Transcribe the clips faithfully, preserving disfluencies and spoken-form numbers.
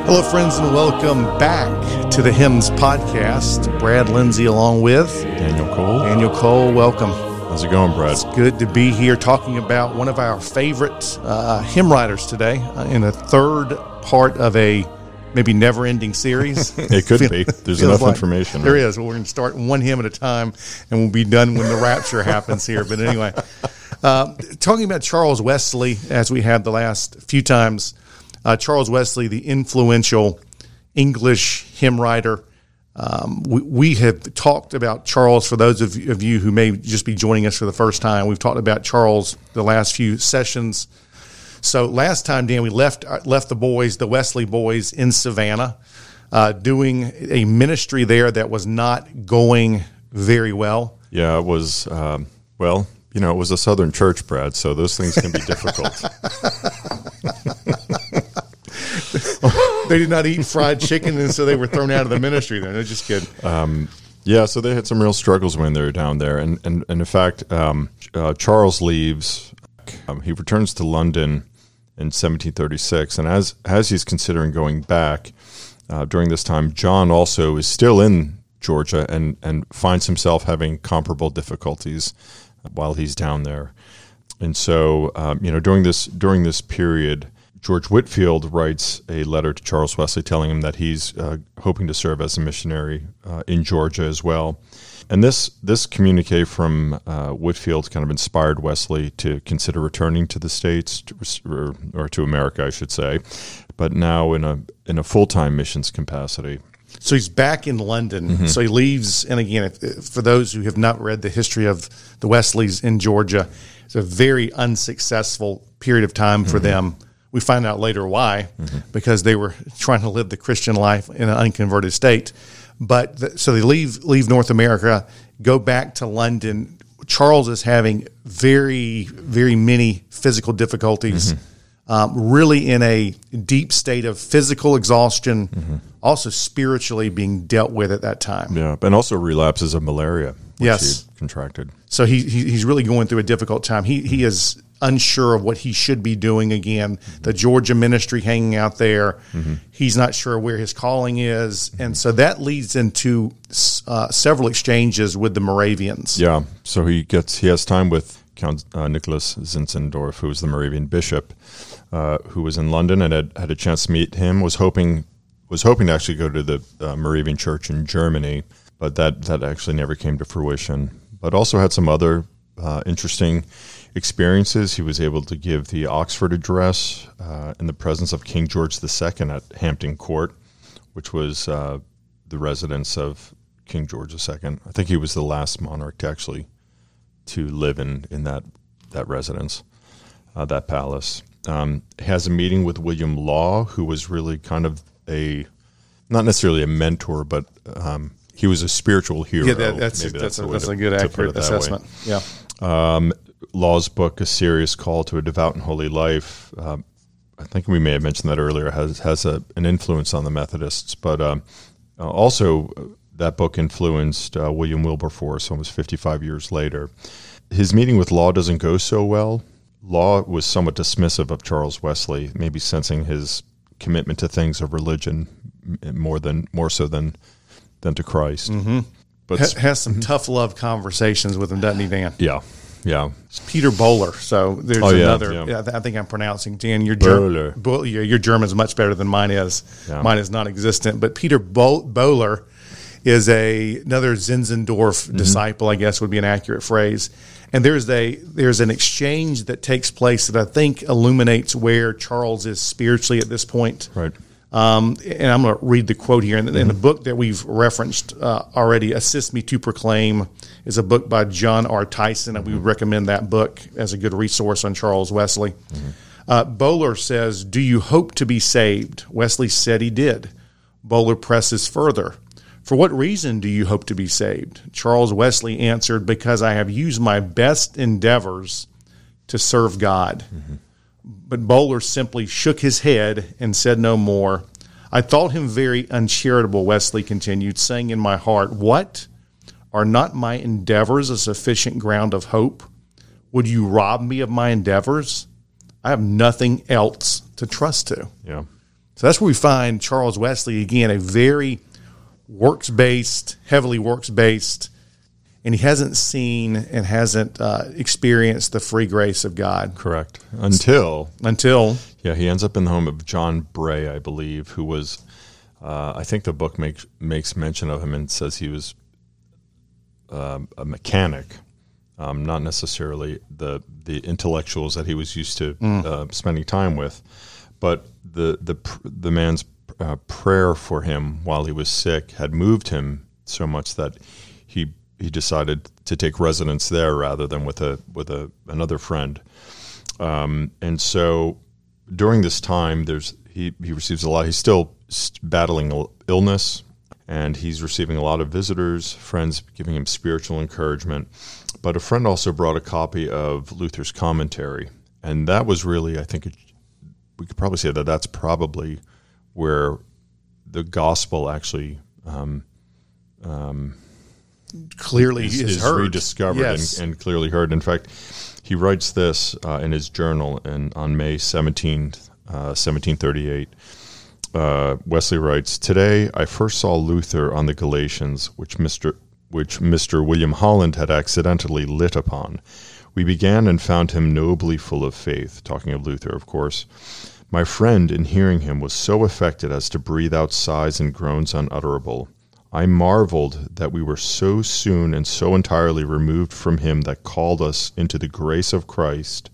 Hello, friends, and welcome back to the Hymns Podcast. Brad Lindsay along with Daniel Cole. Daniel Cole, welcome. How's it going, Brad? It's good to be here talking about one of our favorite uh, hymn writers today uh, in the third part of a maybe never-ending series. It could be. There's enough like information. There right? is. Well, we're going to start one hymn at a time, and we'll be done when the rapture happens here. But anyway, uh, talking about Charles Wesley, as we have the last few times, uh, Charles Wesley, the influential English hymn writer. Um, we, we have talked about Charles, for those of, of you who may just be joining us for the first time. We've talked about Charles the last few sessions. So last time, Dan, we left left the boys, the Wesley boys, in Savannah, uh, doing a ministry there that was not going very well. Yeah, it was, um, well, you know, it was a Southern church, Brad, so those things can be difficult. They did not eat fried chicken, and so they were thrown out of the ministry then. No, just kidding. Um, yeah, so they had some real struggles when they were down there. And, and, and in fact, um, uh, Charles leaves. Um, he returns to London in seventeen thirty-six. And as, as he's considering going back, uh, during this time, John also is still in Georgia and, and finds himself having comparable difficulties while he's down there. And so, um, you know, during this during this period, George Whitefield writes a letter to Charles Wesley telling him that he's uh, hoping to serve as a missionary uh, in Georgia as well. And this this communique from uh, Whitefield kind of inspired Wesley to consider returning to the States, to, or, or to America, I should say, but now in a in a full-time missions capacity. So he's back in London. Mm-hmm. So he leaves, and again, if, if, for those who have not read the history of the Wesleys in Georgia, it's a very unsuccessful period of time for mm-hmm. them. We find out later why, mm-hmm. because they were trying to live the Christian life in an unconverted state. But the, so they leave leave North America, go back to London. Charles is having very, very many physical difficulties, mm-hmm. um, really in a deep state of physical exhaustion, mm-hmm. also spiritually being dealt with at that time. Yeah, and also relapses of malaria, which yes. he contracted. So he, he he's really going through a difficult time. He he is unsure of what he should be doing again. The Georgia ministry hanging out there. Mm-hmm. He's not sure where his calling is. Mm-hmm. And so that leads into uh, several exchanges with the Moravians. Yeah. So he gets he has time with Count uh, Nicholas Zinzendorf, who was the Moravian bishop, uh, who was in London and had, had a chance to meet him, was hoping was hoping to actually go to the uh, Moravian church in Germany, but that, that actually never came to fruition. But also had some other uh, interesting experiences. He was able to give the Oxford Address uh, in the presence of King George the Second at Hampton Court, which was uh, the residence of King George the Second. I think he was the last monarch to actually to live in, in that that residence, uh, that palace. Um, has a meeting with William Law, who was really kind of a, not necessarily a mentor, but um, he was a spiritual hero. Yeah, that, that's, Maybe that's, that's, a, that's to, a good, accurate assessment. Way. Yeah. Um, Law's book, A Serious Call to a Devout and Holy Life, uh, I think we may have mentioned that earlier, has has a, an influence on the Methodists. But um, uh, also, uh, that book influenced uh, William Wilberforce almost fifty-five years later. His meeting with Law doesn't go so well. Law was somewhat dismissive of Charles Wesley, maybe sensing his commitment to things of religion more than more so than than to Christ. Mm-hmm. But ha- has some mm-hmm. tough love conversations with him, doesn't he, Dan? Yeah. Yeah, it's Peter Böhler. So there's oh, yeah, another. Yeah. Yeah, I think I'm pronouncing Dan. Your Böhler. Ger- Bo- your German's much better than mine is. Yeah. Mine is non-existent. But Peter Bo- Böhler is a another Zinzendorf mm-hmm. disciple, I guess would be an accurate phrase. And there's a there's an exchange that takes place that I think illuminates where Charles is spiritually at this point. Right. Um, and I'm going to read the quote here. In the, mm-hmm. in the book that we've referenced uh, already, Assist Me to Proclaim, is a book by John R. Tyson, and mm-hmm. we would recommend that book as a good resource on Charles Wesley. Mm-hmm. Uh, Böhler says, "Do you hope to be saved?" Wesley said he did. Böhler presses further, "For what reason do you hope to be saved?" Charles Wesley answered, "Because I have used my best endeavors to serve God." Mm-hmm. But Böhler simply shook his head and said no more. "I thought him very uncharitable," Wesley continued, saying in my heart, "What? Are not my endeavors a sufficient ground of hope? Would you rob me of my endeavors? I have nothing else to trust to." Yeah. So that's where we find Charles Wesley, again, a very works-based, heavily works-based, and he hasn't seen and hasn't uh, experienced the free grace of God. Correct. Until... Until... Yeah, he ends up in the home of John Bray, I believe, who was... Uh, I think the book makes makes mention of him and says he was uh, a mechanic, um, not necessarily the the intellectuals that he was used to mm. uh, spending time with, but the the the man's uh, prayer for him while he was sick had moved him so much that he he decided to take residence there rather than with a with a another friend, um, and so during this time, there's he he receives a lot. He's still battling illness, and he's receiving a lot of visitors, friends giving him spiritual encouragement. But a friend also brought a copy of Luther's commentary, and that was really, I think, we could probably say that that's probably where the gospel actually um, um, clearly is, is, is heard. rediscovered Yes. and, and clearly heard. In fact, he writes this uh, in his journal in, on May seventeenth, uh, seventeen thirty-eight. Uh, Wesley writes, "Today I first saw Luther on the Galatians, which Mister which Mister William Holland had accidentally lit upon. We began and found him nobly full of faith," talking of Luther, of course. "My friend, in hearing him, was so affected as to breathe out sighs and groans unutterable. I marveled that we were so soon and so entirely removed from him that called us into the grace of Christ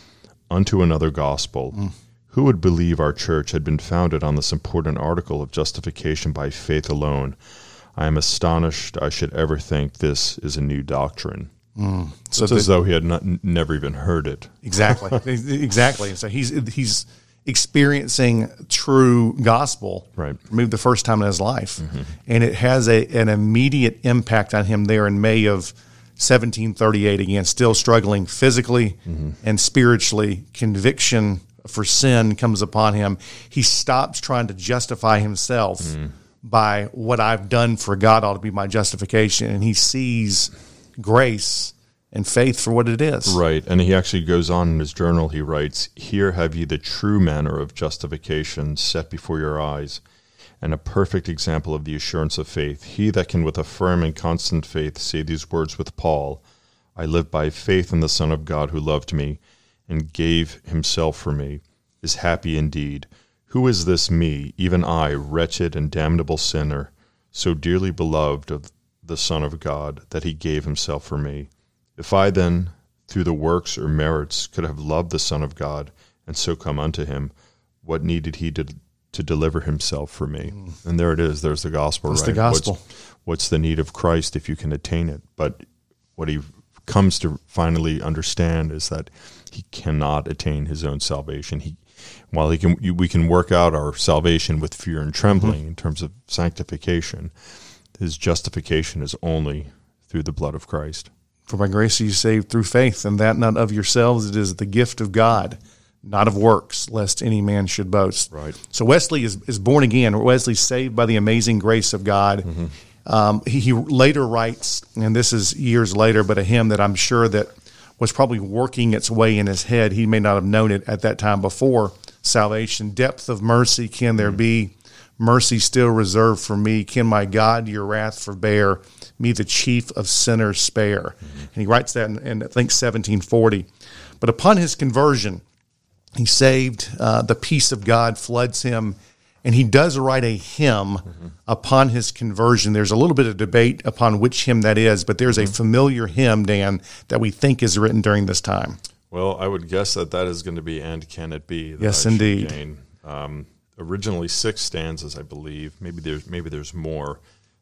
unto another gospel. Mm. Who would believe our church had been founded on this important article of justification by faith alone? I am astonished I should ever think this is a new doctrine." Mm. So it's the, as though he had not, never even heard it. Exactly. Exactly. So he's he's experiencing true gospel, right? Maybe the first time in his life, mm-hmm. and it has a an immediate impact on him there in May of seventeen thirty-eight. Again, still struggling physically mm-hmm. and spiritually. Conviction for sin comes upon him. He stops trying to justify himself mm. by what I've done for God ought to be my justification, and he sees grace and faith for what it is. Right, and he actually goes on in his journal, he writes, "Here have ye the true manner of justification set before your eyes, and a perfect example of the assurance of faith. He that can with a firm and constant faith say these words with Paul, I live by faith in the Son of God who loved me, and gave himself for me, is happy indeed. Who is this me, even I, wretched and damnable sinner, so dearly beloved of the Son of God, that he gave himself for me? If I then, through the works or merits, could have loved the Son of God, and so come unto him, what needed he to, to deliver himself for me?" Mm. And there it is, there's the gospel, That's right? the gospel. What's, what's the need of Christ if you can attain it? But what he comes to finally understand is that he cannot attain his own salvation. He, while he can, we can work out our salvation with fear and trembling mm-hmm. in terms of sanctification, his justification is only through the blood of Christ. "For by grace are you saved through faith, and that not of yourselves, it is the gift of God, not of works, lest any man should boast." Right. So Wesley is, is born again. Wesley's saved by the amazing grace of God. Mm-hmm. Um, he, he later writes, and this is years later, but a hymn that I'm sure that was probably working its way in his head. He may not have known it at that time before salvation. "Depth of mercy can there be? Mercy still reserved for me. Can my God your wrath forbear? Me the chief of sinners spare." Mm-hmm. And he writes that in, in, I think, seventeen forty. But upon his conversion, he's saved. Uh, the peace of God floods him. And he does write a hymn mm-hmm. upon his conversion. There's a little bit of debate upon which hymn that is, but there's mm-hmm. a familiar hymn, Dan, that we think is written during this time. Well, I would guess that that is going to be "And Can It Be?" Yes, indeed. Um, originally six stanzas, I believe. Maybe there's maybe there's more.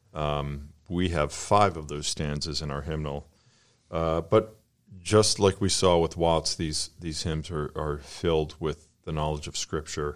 Um, we have five of those stanzas in our hymnal. Uh, but just like we saw with Watts, these these hymns are, are filled with the knowledge of Scripture.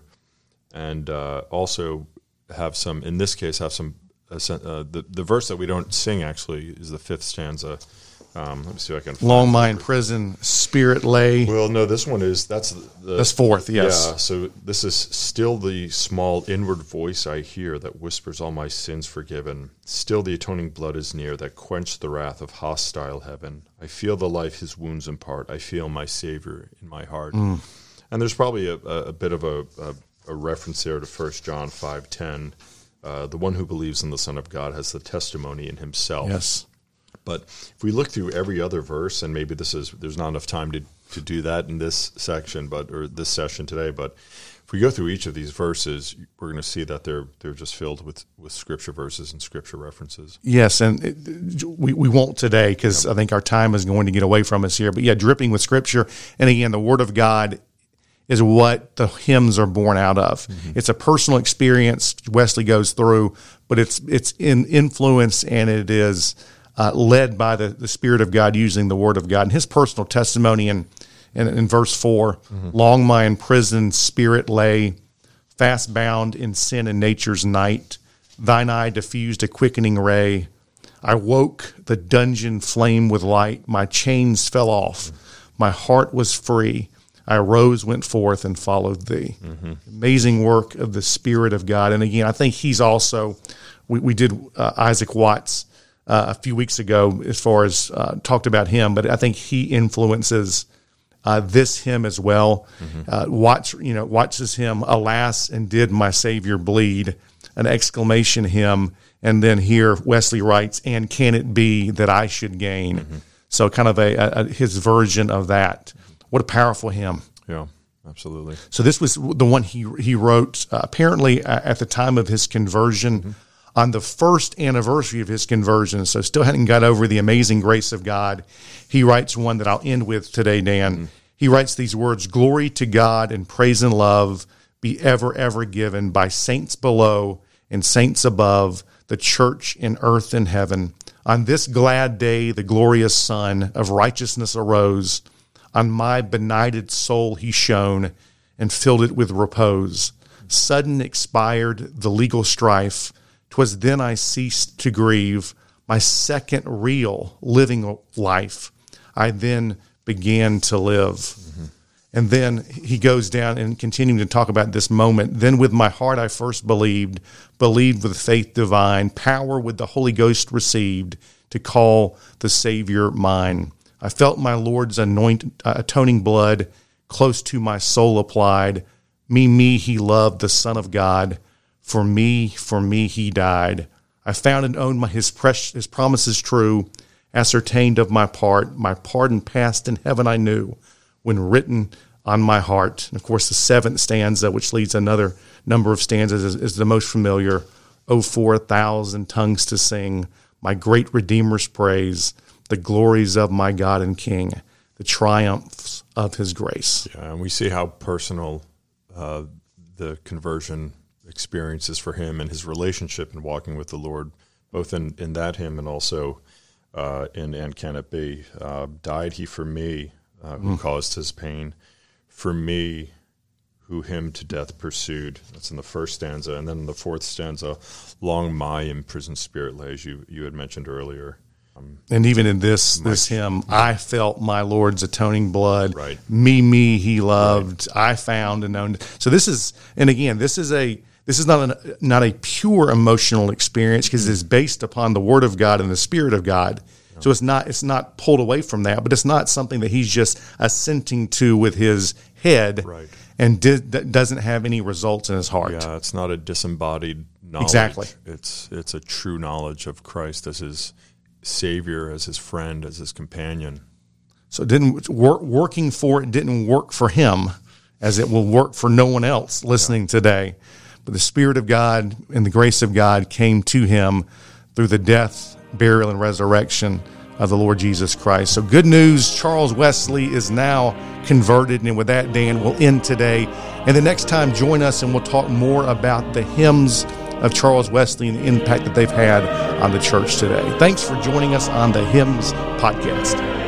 And uh, also have some, in this case, have some, uh, uh, the, the verse that we don't sing actually is the fifth stanza. Um, let me see if I can find Long my in prison, spirit lay. Well, no, this one is, that's the... That's fourth, yes. Yeah, so this is still the small inward voice I hear that whispers all my sins forgiven. Still the atoning blood is near that quenched the wrath of hostile heaven. I feel the life his wounds impart. I feel my Savior in my heart. Mm. And there's probably a, a, a bit of a... a a reference there to First John five ten. Uh, the one who believes in the Son of God has the testimony in himself. Yes. But if we look through every other verse, and maybe this is there's not enough time to, to do that in this section, but or this session today, but if we go through each of these verses, we're going to see that they're they're just filled with, with scripture verses and scripture references. Yes, and it, we we won't today because yep. I think our time is going to get away from us here. But yeah, dripping with scripture, and again, the Word of God is what the hymns are born out of. Mm-hmm. It's a personal experience Wesley goes through, but it's it's in influence and it is uh, led by the, the Spirit of God using the Word of God. And his personal testimony in, in, in verse four, mm-hmm. long my imprisoned spirit lay, fast bound in sin and nature's night. Thine eye diffused a quickening ray. I woke, the dungeon flame with light. My chains fell off. Mm-hmm. My heart was free. I arose, went forth, and followed thee. Mm-hmm. Amazing work of the Spirit of God. And again, I think he's also, we, we did uh, Isaac Watts uh, a few weeks ago as far as uh, talked about him, but I think he influences uh, this hymn as well. Mm-hmm. Uh, Watts, you know, Watts' hymn, alas, and did my Savior bleed, an exclamation hymn. And then here Wesley writes, and can it be that I should gain? Mm-hmm. So kind of a, a his version of that. What a powerful hymn. Yeah, absolutely. So this was the one he he wrote uh, apparently at the time of his conversion, mm-hmm. on the first anniversary of his conversion. So still hadn't got over the amazing grace of God. He writes one that I'll end with today, Dan. Mm-hmm. He writes these words, glory to God and praise and love be ever, ever given by saints below and saints above, the church in earth and heaven. On this glad day, the glorious sun of righteousness arose. On my benighted soul he shone and filled it with repose. Sudden expired the legal strife. 'Twas then I ceased to grieve my second real living life. I then began to live. Mm-hmm. And then he goes down and continuing to talk about this moment. Then with my heart I first believed, believed with faith divine, power with the Holy Ghost received to call the Savior mine. I felt my Lord's anoint, uh, atoning blood close to my soul applied. Me, me, he loved, the Son of God. For me, for me, he died. I found and owned my, his, precious, his promises true, ascertained of my part, my pardon past in heaven I knew, when written on my heart. And of course, the seventh stanza, which leads another number of stanzas, is, is the most familiar. Oh, for a thousand tongues to sing, my great Redeemer's praise, the glories of my God and King, the triumphs of his grace. Yeah, and we see how personal uh, the conversion experience is for him and his relationship in walking with the Lord, both in, in that hymn and also uh, in And Can It Be? Uh, died he for me, uh, who mm. caused his pain, for me, who him to death pursued. That's in the first stanza. And then in the fourth stanza, long my imprisoned spirit lay, as you, you had mentioned earlier. And even in this my, this hymn, I felt my Lord's atoning blood. Right. Me, me, he loved. Right. I found and known. So this is, and again, this is a this is not a not a pure emotional experience because it is based upon the Word of God and the Spirit of God. Yeah. So it's not it's not pulled away from that, but it's not something that he's just assenting to with his head, right. and did, that doesn't have any results in his heart. Yeah, it's not a disembodied knowledge. Exactly. It's it's a true knowledge of Christ as his Savior, as his friend, as his companion. So it didn't work, working for it didn't work for him as it will work for no one else listening yeah. today. But the Spirit of God and the grace of God came to him through the death, burial, and resurrection of the Lord Jesus Christ. So good news, Charles Wesley is now converted. And with that, Dan, we'll end today. And the next time, join us and we'll talk more about the hymns of Charles Wesley and the impact that they've had on the church today. Thanks for joining us on the Hymns Podcast.